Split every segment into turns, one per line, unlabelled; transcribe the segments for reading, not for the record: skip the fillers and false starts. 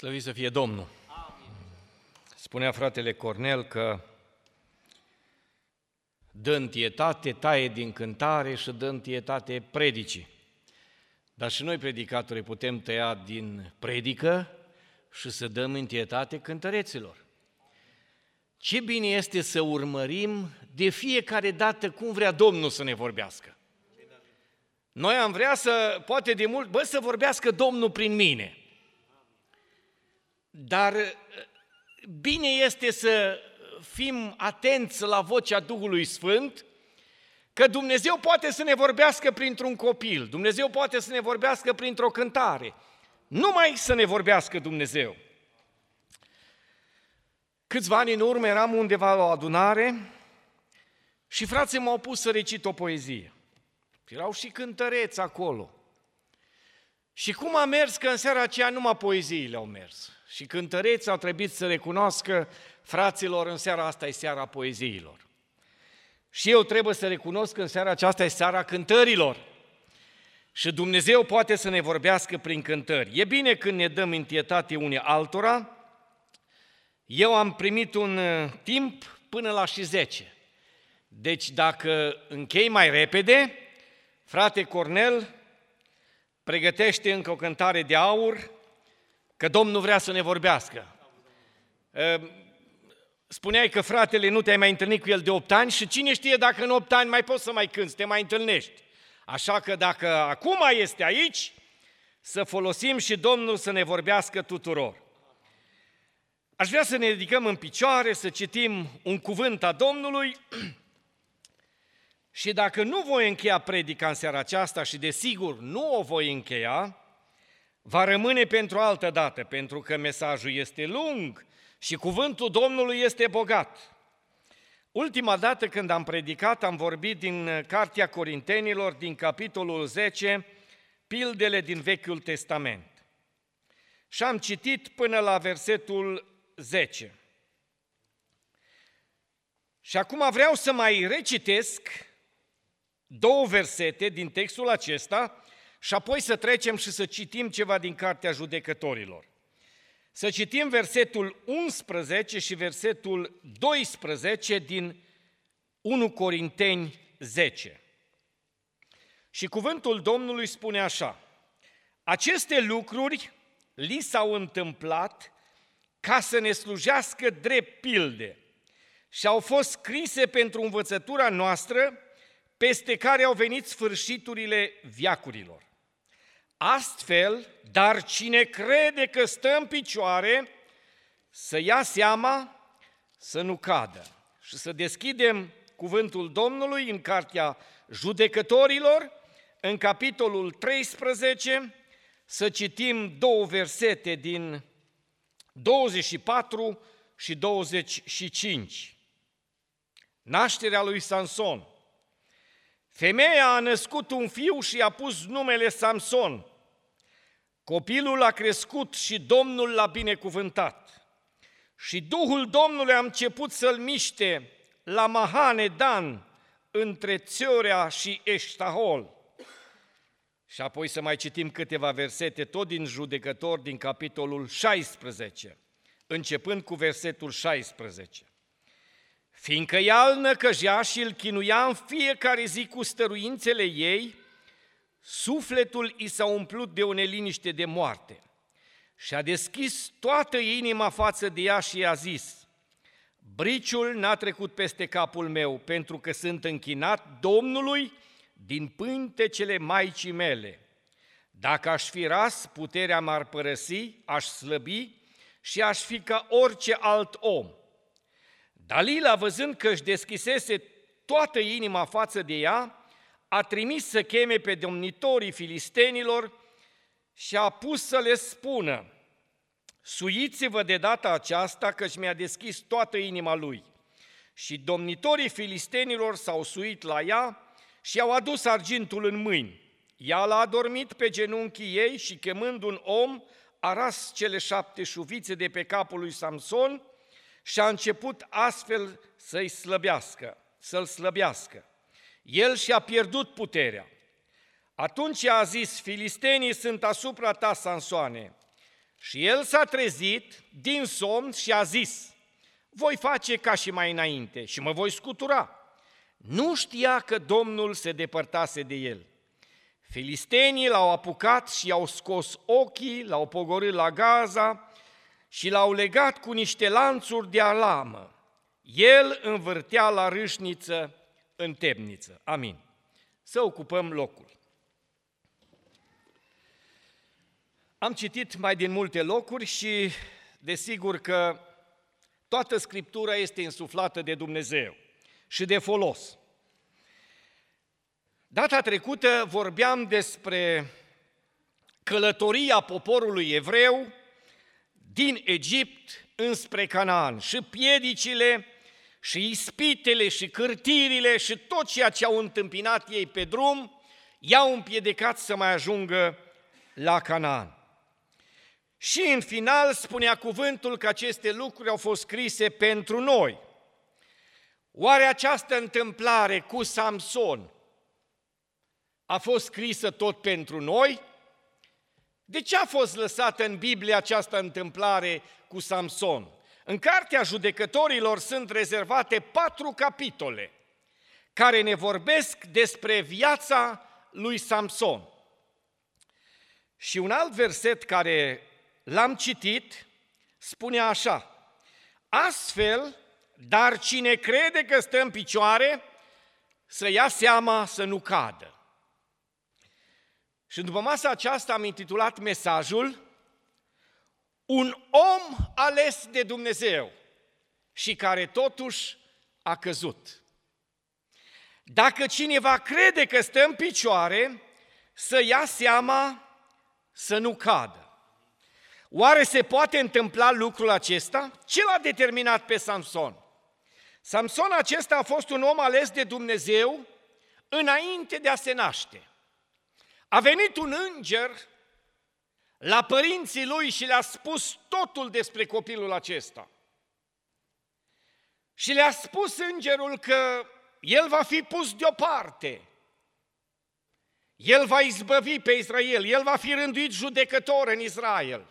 Slăvit să fie Domnul! Spunea fratele Cornel că dă întietate, taie din cântare și dă întietate predicii. Dar și noi, predicatorii, putem tăia din predică și să dăm întietate cântăreților. Ce bine este să urmărim de fiecare dată cum vrea Domnul să ne vorbească. Noi am vrea să, poate de mult, să vorbească Domnul prin mine. Dar bine este să fim atenți la vocea Duhului Sfânt, că Dumnezeu poate să ne vorbească printr-un copil, Dumnezeu poate să ne vorbească printr-o cântare, numai să ne vorbească Dumnezeu. Câțiva ani în urmă eram undeva la o adunare și frații m-au pus să recit o poezie. Erau și cântăreți acolo. Și cum a mers, că în seara aceea numai poeziile au mers. Și cântăreții au trebuit să recunoască, fraților, în seara asta e seara poeziilor. Și eu trebuie să recunosc că în seara aceasta e seara cântărilor. Și Dumnezeu poate să ne vorbească prin cântări. E bine când ne dăm întietate unii altora. Eu am primit un timp până la și 10. Deci dacă închei mai repede, frate Cornel, pregătește încă o cântare de aur, că Domnul vrea să ne vorbească. Spuneai că fratele nu te-ai mai întâlnit cu el de 8 ani și cine știe dacă în 8 ani mai poți să mai cânți, te mai întâlnești. Așa că dacă acum este aici, să folosim și Domnul să ne vorbească tuturor. Aș vrea să ne ridicăm în picioare, să citim un cuvânt a Domnului și dacă nu voi încheia predica în seara aceasta și desigur nu o voi încheia, va rămâne pentru altă dată, pentru că mesajul este lung și cuvântul Domnului este bogat. Ultima dată când am predicat, am vorbit din Cartea Corintenilor, din capitolul 10, pildele din Vechiul Testament. Și am citit până la versetul 10. Și acum vreau să mai recitesc 2 versete din textul acesta și apoi să trecem și să citim ceva din Cartea Judecătorilor. Să citim versetul 11 și versetul 12 din 1 Corinteni 10. Și cuvântul Domnului spune așa: aceste lucruri li s-au întâmplat ca să ne slujească drept pilde și au fost scrise pentru învățătura noastră, peste care au venit sfârșiturile veacurilor. Astfel, dar cine crede că stă în picioare, să ia seama să nu cadă. Și să deschidem cuvântul Domnului în Cartea Judecătorilor, în capitolul 13, să citim 2 versete din 24 și 25. Nașterea lui Samson. Femeia a născut un fiu și i-a pus numele Samson. Copilul a crescut și Domnul l-a binecuvântat. Și Duhul Domnului a început să-l miște la Mahane Dan, între Țiorea și Eștahol. Și apoi să mai citim câteva versete, tot din Judecători, din capitolul 16, începând cu versetul 16. Fiindcă ea îl năcăjea și îl chinuia în fiecare zi cu stăruințele ei, sufletul i s-a umplut de o neliniște de moarte și a deschis toată inima față de ea și i-a zis: briciul n-a trecut peste capul meu, pentru că sunt închinat Domnului din pântecele maicii mele. Dacă aș fi ras, puterea m-ar părăsi, aș slăbi și aș fi ca orice alt om. Dalila, văzând că își deschisese toată inima față de ea, a trimis să cheme pe domnitorii filistenilor și a pus să le spună: suiți-vă de data aceasta, căci mi-a deschis toată inima lui. Și domnitorii filistenilor s-au suit la ea și i-au adus argintul în mâini. Ea l-a adormit pe genunchii ei și, chemând un om, a ras cele 7 șuvițe de pe capul lui Samson și a început astfel să-l slăbească. El și-a pierdut puterea. Atunci a zis: filistenii sunt asupra ta, Samsoane. Și el s-a trezit din somn și a zis: voi face ca și mai înainte și mă voi scutura. Nu știa că Domnul se depărtase de el. Filistenii l-au apucat și i-au scos ochii, l-au pogorât la Gaza și l-au legat cu niște lanțuri de alamă. El învârtea la râșniță în temniță. Amin. Să ocupăm locul. Am citit mai din multe locuri și desigur că toată Scriptura este insuflată de Dumnezeu și de folos. Data trecută vorbeam despre călătoria poporului evreu din Egipt înspre Canaan și piedicile și ispitele și cârtirile și tot ceea ce au întâmpinat ei pe drum i-au împiedicat să mai ajungă la Canaan. Și în final spunea cuvântul că aceste lucruri au fost scrise pentru noi. Oare această întâmplare cu Samson a fost scrisă tot pentru noi? De ce a fost lăsată în Biblie această întâmplare cu Samson? În Cartea Judecătorilor sunt rezervate 4 capitole care ne vorbesc despre viața lui Samson. Și un alt verset care l-am citit spune așa: astfel, dar cine crede că stă în picioare, să ia seama să nu cadă. Și după masa aceasta am intitulat mesajul Un om ales de Dumnezeu și care totuși a căzut. Dacă cineva crede că stă în picioare, să ia seama să nu cadă. Oare se poate întâmpla lucrul acesta? Ce l-a determinat pe Samson? Samson acesta a fost un om ales de Dumnezeu înainte de a se naște. A venit un înger la părinții lui și le-a spus totul despre copilul acesta. Și le-a spus îngerul că el va fi pus deoparte, el va izbăvi pe Israel, el va fi rânduit judecător în Israel.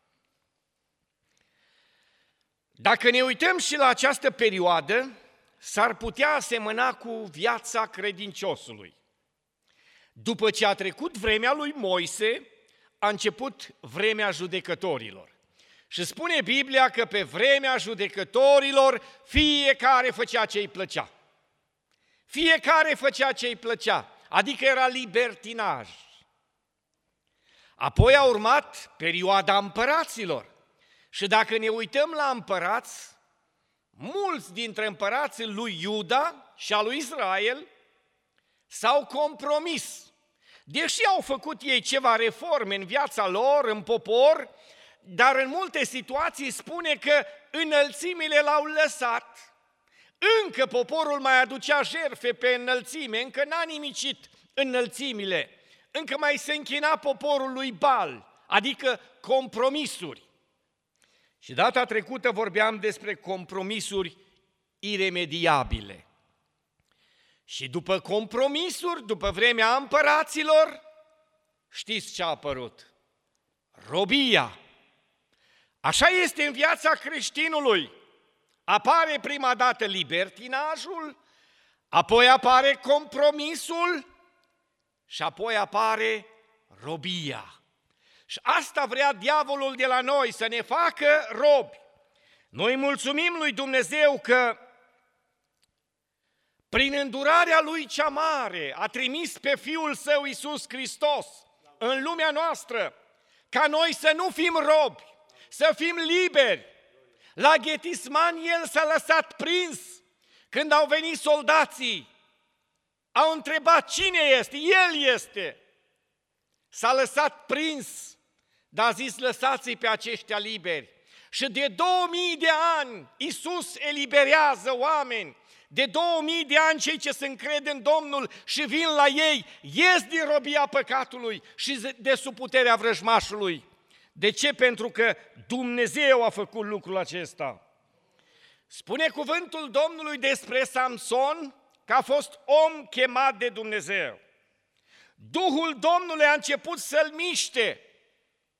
Dacă ne uităm și la această perioadă, s-ar putea asemăna cu viața credinciosului. După ce a trecut vremea lui Moise, a început vremea judecătorilor. Și spune Biblia că pe vremea judecătorilor fiecare făcea ce îi plăcea. Fiecare făcea ce îi plăcea, adică era libertinaj. Apoi a urmat perioada împăraților. Și dacă ne uităm la împărați, mulți dintre împărații lui Iuda și a lui Israel s-au compromis. Deși au făcut ei ceva reforme în viața lor, în popor, dar în multe situații spune că înălțimile l-au lăsat. Încă poporul mai aducea jertfe pe înălțime, încă n-a nimicit înălțimile, încă mai se închina poporul lui Baal, adică compromisuri. Și data trecută vorbeam despre compromisuri iremediabile. Și după compromisuri, după vremea împăraților, știți ce a apărut? Robia. Așa este în viața creștinului. Apare prima dată libertinajul, apoi apare compromisul și apoi apare robia. Și asta vrea diavolul de la noi, să ne facă robi. Noi mulțumim lui Dumnezeu că prin îndurarea lui cea mare a trimis pe Fiul Său Iisus Hristos în lumea noastră, ca noi să nu fim robi, să fim liberi. La Ghetisman El s-a lăsat prins. Când au venit soldații, au întrebat cine este, El este. S-a lăsat prins, dar a zis lăsați-i pe aceștia liberi. Și de 2000 de ani Iisus eliberează oameni. De 2000 de ani cei ce se încred în Domnul și vin la ei, ies din robia păcatului și de sub puterea vrăjmașului. De ce? Pentru că Dumnezeu a făcut lucrul acesta. Spune cuvântul Domnului despre Samson că a fost om chemat de Dumnezeu. Duhul Domnului a început să-l miște.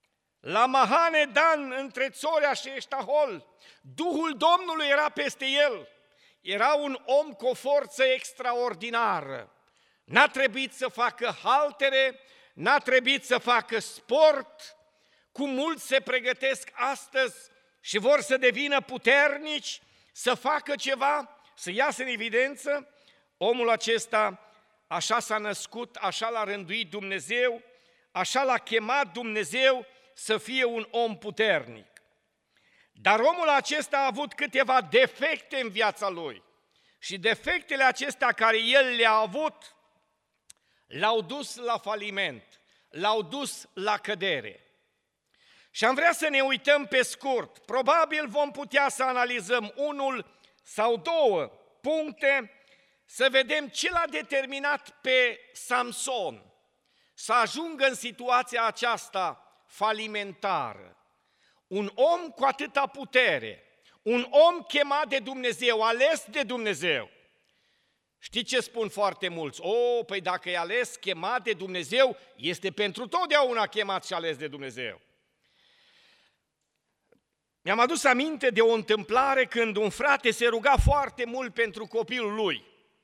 la Mahane Dan, între Țorea și Eștahol, Duhul Domnului era peste el. Era un om cu o forță extraordinară. N-a trebuit să facă haltere, n-a trebuit să facă sport, cum mulți se pregătesc astăzi și vor să devină puternici, să facă ceva, să iasă în evidență. Omul acesta așa s-a născut, așa l-a rânduit Dumnezeu, așa l-a chemat Dumnezeu să fie un om puternic. Dar omul acesta a avut câteva defecte în viața lui și defectele acestea care el le-a avut l-au dus la faliment, l-au dus la cădere. Și am vrea să ne uităm pe scurt, probabil vom putea să analizăm unul sau două puncte, să vedem ce l-a determinat pe Samson să ajungă în situația aceasta falimentară. Un om cu atâta putere, un om chemat de Dumnezeu, ales de Dumnezeu. Știți ce spun foarte mulți? Păi dacă e ales, chemat de Dumnezeu, este pentru totdeauna chemat și ales de Dumnezeu. Mi-am adus aminte de o întâmplare când un frate se ruga foarte mult pentru copilul lui.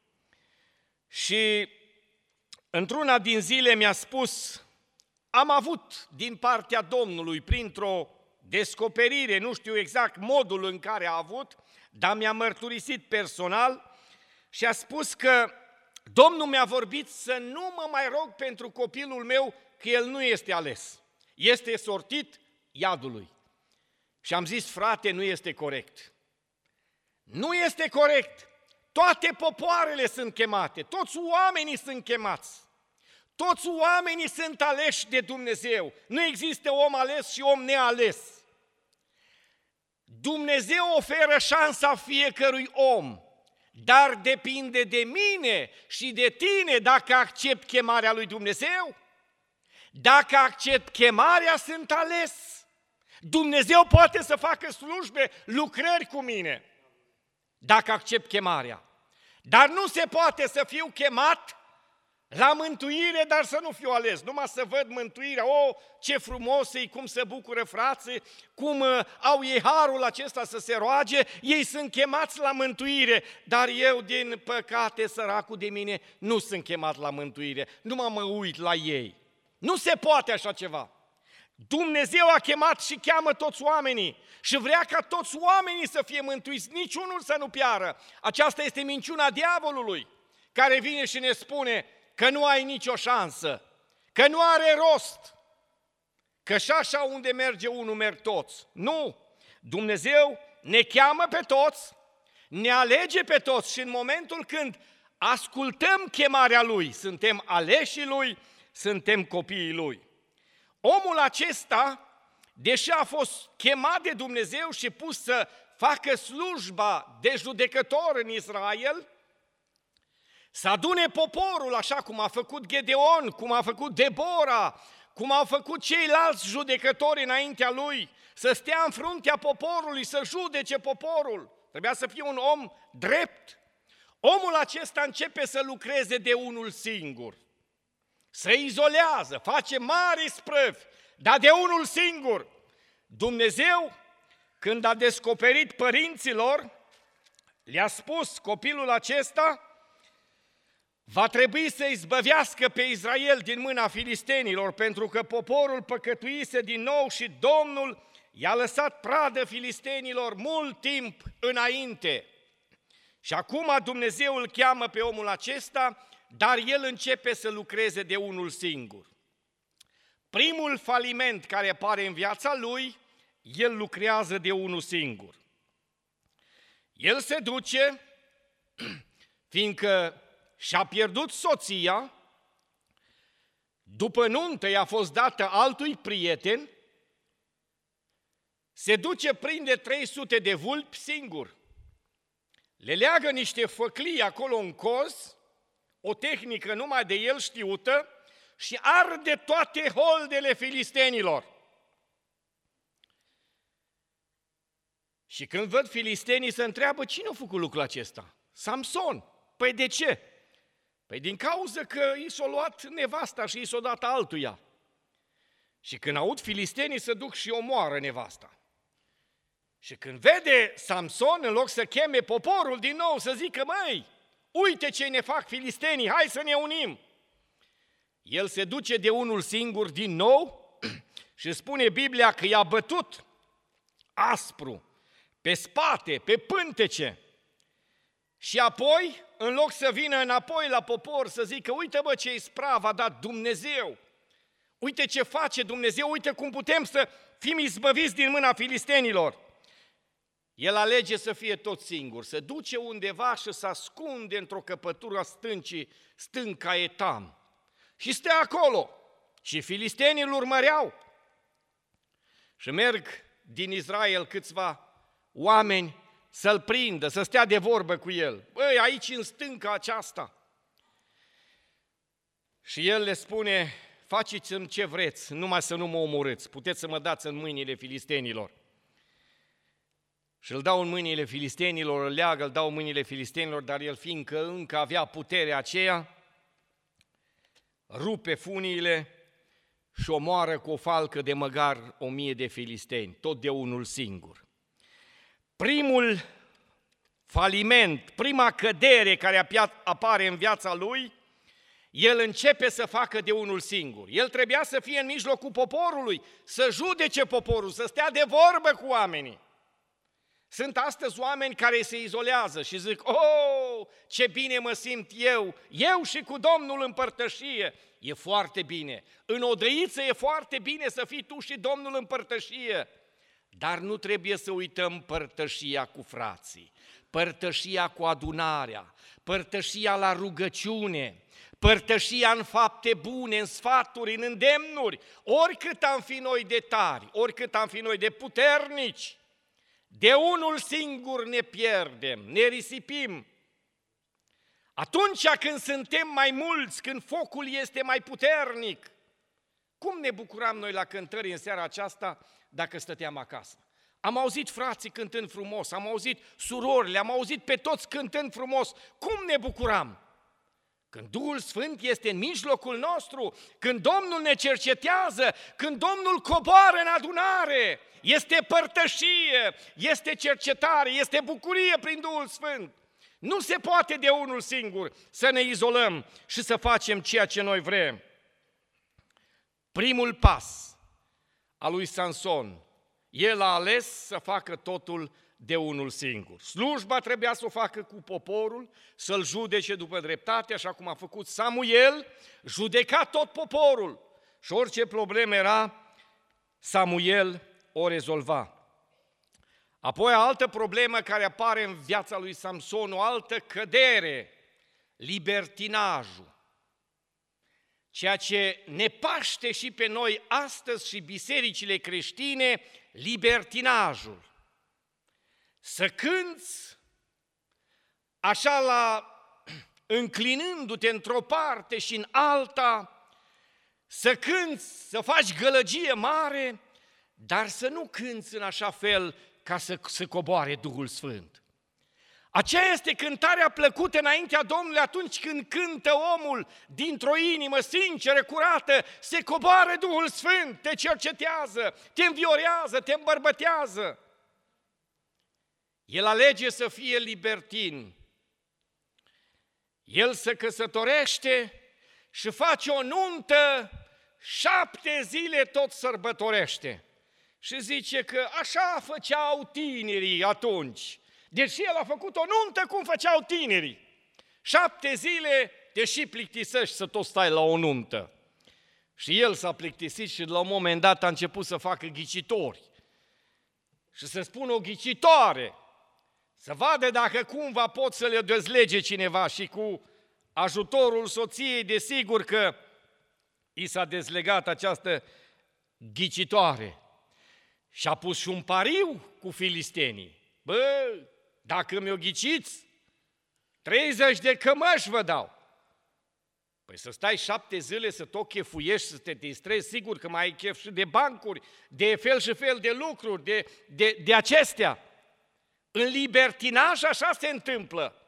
Și într-una din zile mi-a spus, am avut din partea Domnului, printr-o descoperire, nu știu exact modul în care a avut, dar mi-a mărturisit personal și a spus că Domnul mi-a vorbit să nu mă mai rog pentru copilul meu, că el nu este ales. Este sortit iadului. Și am zis, frate, nu este corect. Nu este corect. Toate popoarele sunt chemate, toți oamenii sunt chemați. Toți oamenii sunt aleși de Dumnezeu. Nu există om ales și om neales. Dumnezeu oferă șansa fiecărui om, dar depinde de mine și de tine dacă accept chemarea lui Dumnezeu. Dacă accept chemarea, sunt ales. Dumnezeu poate să facă slujbe, lucrări cu mine, dacă accept chemarea. Dar nu se poate să fiu chemat la mântuire, dar să nu fiu ales. Numai să văd mântuirea, ce frumos e, cum se bucură frații, cum au ei harul acesta să se roage, ei sunt chemați la mântuire, dar eu, din păcate, săracul de mine, nu sunt chemat la mântuire, numai mă uit la ei. Nu se poate așa ceva. Dumnezeu a chemat și cheamă toți oamenii și vrea ca toți oamenii să fie mântuiți, niciunul să nu piară. Aceasta este minciuna diavolului, care vine și ne spune că nu ai nicio șansă, că nu are rost, că și așa unde merge unul merg toți. Nu! Dumnezeu ne cheamă pe toți, ne alege pe toți și în momentul când ascultăm chemarea Lui, suntem aleșii Lui, suntem copiii Lui. Omul acesta, deși a fost chemat de Dumnezeu și pus să facă slujba de judecător în Israel, să adune poporul așa cum a făcut Gedeon, cum a făcut Debora, cum au făcut ceilalți judecători înaintea lui, să stea în fruntea poporului, să judece poporul. Trebuia să fie un om drept. Omul acesta începe să lucreze de unul singur. Se izolează, face mari sprăvi, dar de unul singur. Dumnezeu, când a descoperit părinților, le-a spus, copilul acesta va trebui să izbăvească pe Israel din mâna filistenilor, pentru că poporul păcătuise din nou și Domnul i-a lăsat pradă filistenilor mult timp înainte. Și acum Dumnezeu îl cheamă pe omul acesta, dar el începe să lucreze de unul singur. Primul faliment care apare în viața lui, el lucrează de unul singur. El se duce, fiindcă și-a pierdut soția, după nuntă i-a fost dată altui prieten, se duce, prinde 300 de vulpi singur, le leagă niște făclii acolo în coz, o tehnică numai de el știută, și arde toate holdele filistenilor. Și când văd filistenii se întreabă, cine a făcut lucrul acesta? Samson. Păi de ce? Păi din cauza că i s-a luat nevasta și i s-a dat altuia. Și când aud filistenii, se duc și omoară nevasta. Și când vede Samson, în loc să cheme poporul din nou, să zică, măi, uite ce ne fac filistenii, hai să ne unim. El se duce de unul singur din nou și spune Biblia că i-a bătut aspru, pe spate, pe pântece. Și apoi, în loc să vină înapoi la popor să zică, uite bă ce isprav a dat Dumnezeu, uite ce face Dumnezeu, uite cum putem să fim izbăviți din mâna filistenilor. El alege să fie tot singur, să duce undeva și să ascunde într-o căpătură a stâncii, stânca Etam. Și stă acolo. Și filistenii îl urmăreau. Și merg din Israel câțiva oameni să-l prindă, să stea de vorbă cu el. Băi, aici în stânca aceasta. Și el le spune, faceți-mi ce vreți, numai să nu mă omorâți, puteți să mă dați în mâinile filistenilor. Și îl dau în mâinile filistenilor, îl leagă, îl dau în mâinile filistenilor, dar el fiindcă încă avea puterea aceea, rupe funiile și omoară cu o falcă de măgar 1000 de filisteni, tot de unul singur. Primul faliment, prima cădere care apare în viața lui, el începe să facă de unul singur. El trebuia să fie în mijlocul poporului, să judece poporul, să stea de vorbă cu oamenii. Sunt astăzi oameni care se izolează și zic, oh, ce bine mă simt eu și cu Domnul în părtășie. E foarte bine. În odăiță e foarte bine să fii tu și Domnul în părtășie. Dar nu trebuie să uităm părtășia cu frații, părtășia cu adunarea, părtășia la rugăciune, părtășia în fapte bune, în sfaturi, în îndemnuri, oricât am fi noi de tari, oricât am fi noi de puternici. De unul singur ne pierdem, ne risipim. Atunci când suntem mai mulți, când focul este mai puternic, cum ne bucuram noi la cântări în seara aceasta dacă stăteam acasă? Am auzit frații cântând frumos, am auzit surorile, am auzit pe toți cântând frumos. Cum ne bucuram? Când Duhul Sfânt este în mijlocul nostru, când Domnul ne cercetează, când Domnul coboară în adunare, este părtășie, este cercetare, este bucurie prin Duhul Sfânt. Nu se poate de unul singur să ne izolăm și să facem ceea ce noi vrem. Primul pas al lui Samson, el a ales să facă totul de unul singur. Slujba trebuia să o facă cu poporul, să-l judece după dreptate, așa cum a făcut Samuel, judeca tot poporul. Și orice problemă era, Samuel o rezolva. Apoi, o altă problemă care apare în viața lui Samson, o altă cădere, libertinajul. Ceea ce ne paște și pe noi astăzi și bisericile creștine, libertinajul. Să cânți așa înclinându-te într-o parte și în alta, să cânți, să faci gălăgie mare, dar să nu cânți în așa fel ca să coboare Duhul Sfânt. Aceea este cântarea plăcută înaintea Domnului atunci când cântă omul dintr-o inimă sinceră, curată, se coboară Duhul Sfânt, te cercetează, te înviorează, te îmbărbătează. El alege să fie libertin. El se căsătorește și face o nuntă, 7 zile tot sărbătorește. Și zice că așa făceau tinerii atunci. Deci el a făcut o nuntă cum făceau tinerii. 7 zile te și plictisești să tot stai la o nuntă. Și el s-a plictisit și la un moment dat a început să facă ghicitori. Și să spună o ghicitoare, să vadă dacă cumva pot să le dezlege cineva și cu ajutorul soției, desigur că i s-a dezlegat această ghicitoare. Și a pus și un pariu cu filistenii. Bă, dacă mi-o ghiciți, 30 de cămăși vă dau. Păi să stai 7 zile să tot chefuiești, să te distrezi, sigur că mai ai chef și de bancuri, de fel și fel de lucruri, de acestea. În libertinaj așa se întâmplă.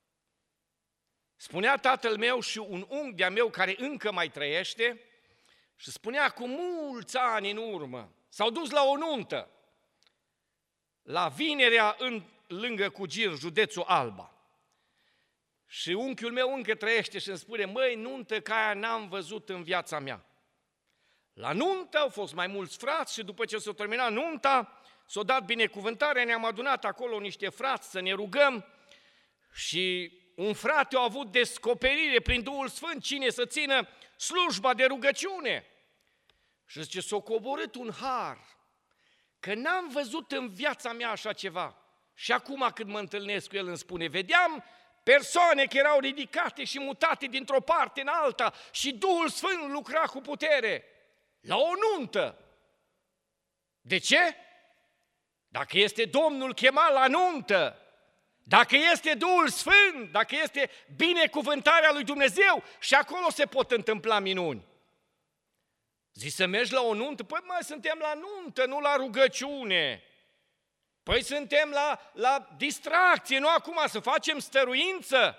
Spunea tatăl meu și un unghi de-a meu care încă mai trăiește, Și spunea cu mulți ani în urmă, s-au dus la o nuntă, la Vinerea, lângă Cugir, județul Alba. Și unchiul meu încă trăiește și îmi spune, măi, nuntă ca aia n-am văzut în viața mea. La nuntă au fost mai mulți frați și după ce s-a terminat nunta, s-a dat binecuvântarea, ne-am adunat acolo niște frați să ne rugăm și un frate a avut descoperire prin Duhul Sfânt cine să țină slujba de rugăciune. Și zice, s-a coborât un har, că n-am văzut în viața mea așa ceva. Și acum când mă întâlnesc cu el îmi spune, vedeam persoane care erau ridicate și mutate dintr-o parte în alta și Duhul Sfânt lucra cu putere la o nuntă. De ce? Dacă este Domnul chemat la nuntă, dacă este Duhul Sfânt, dacă este binecuvântarea lui Dumnezeu, și acolo se pot întâmpla minuni. Zici să mergi la o nuntă? Păi mai suntem la nuntă, nu la rugăciune. Păi suntem la distracție, nu acum să facem stăruință.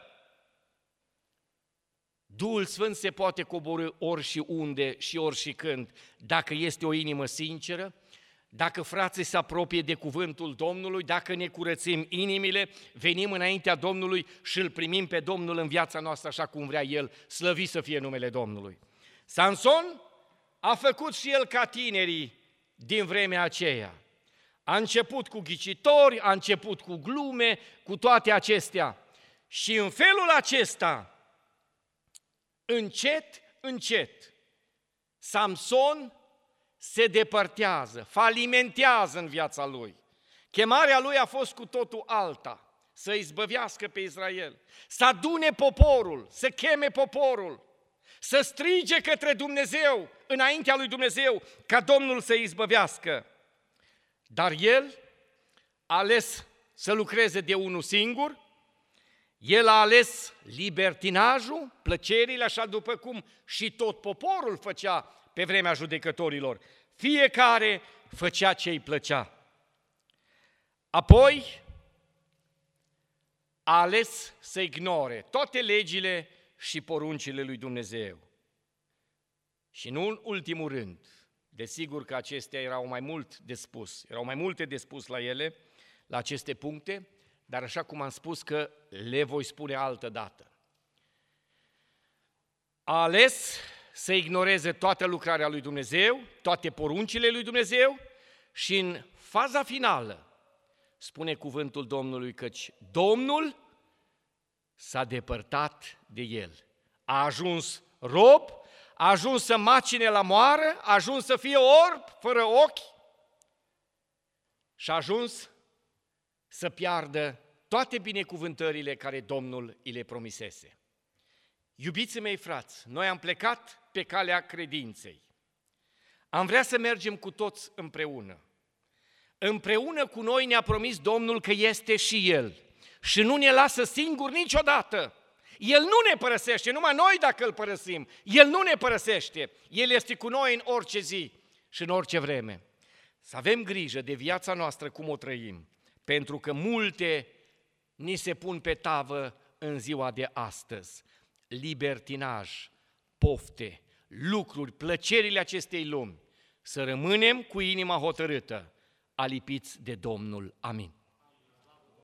Duhul Sfânt se poate coborî ori și unde și ori și când, dacă este o inimă sinceră, dacă frații se apropie de cuvântul Domnului, dacă ne curățim inimile, venim înaintea Domnului și îl primim pe Domnul în viața noastră așa cum vrea El, slăvit să fie numele Domnului. Samson a făcut și el ca tinerii din vremea aceea. A început cu ghicitori, a început cu glume, cu toate acestea. Și în felul acesta, încet, încet, Samson se depărtează, falimentează în viața lui. Chemarea lui a fost cu totul alta, să izbăvească pe Israel, să adune poporul, să cheme poporul, să strige către Dumnezeu, înaintea lui Dumnezeu, ca Domnul să izbăvească. Dar el a ales să lucreze de unul singur, el a ales libertinajul, plăcerile, așa după cum și tot poporul făcea pe vremea judecătorilor. Fiecare făcea ce îi plăcea. Apoi a ales să ignore toate legile și poruncile lui Dumnezeu. Și nu în ultimul rând, desigur că acestea erau mai mult de spus, erau mai multe de spus la ele, la aceste puncte, dar așa cum am spus că le voi spune altă dată. A ales să ignoreze toată lucrarea lui Dumnezeu, toate poruncile lui Dumnezeu și în faza finală spune cuvântul Domnului căci Domnul s-a depărtat de el. A ajuns rob, a ajuns să macine la moară, a ajuns să fie orb, fără ochi și a ajuns să piardă toate binecuvântările care Domnul îi le promisese. Iubiții mei frați, noi am plecat pe calea credinței. Am vrea să mergem cu toți împreună. Împreună cu noi ne-a promis Domnul că este și El și nu ne lasă singuri niciodată. El nu ne părăsește, numai noi dacă îl părăsim. El nu ne părăsește. El este cu noi în orice zi și în orice vreme. Să avem grijă de viața noastră cum o trăim, pentru că multe ni se pun pe tavă în ziua de astăzi. Libertinaj, pofte, lucruri, plăcerile acestei lumi. Să rămânem cu inima hotărâtă, alipiți de Domnul. Amin.